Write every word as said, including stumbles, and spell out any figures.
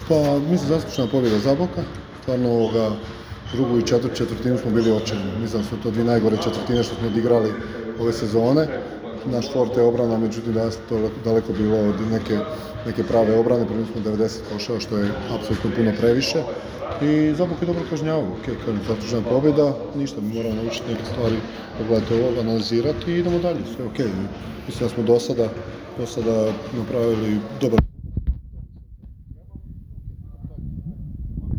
Pa, mislim, zaslužena pobjeda Zaboka. Stvarno, ovoga, drugu i četvrt četvrtinu smo bili očajni. Mislim da su to dvije najgore četvrtine što smo odigrali ove sezone. Naš forte je obrana, međutim da je to daleko bilo od neke, neke prave obrane. Prvi smo devedeset koševa, što je apsolutno puno previše. I Zabok je dobro kažnjavao. Ok, kažem, zaslužena pobjeda. Ništa, mi moramo naučiti neke stvari, pogledati ovo, analizirati i idemo dalje. Sve ok. Mislim da smo do sada, do sada napravili dobar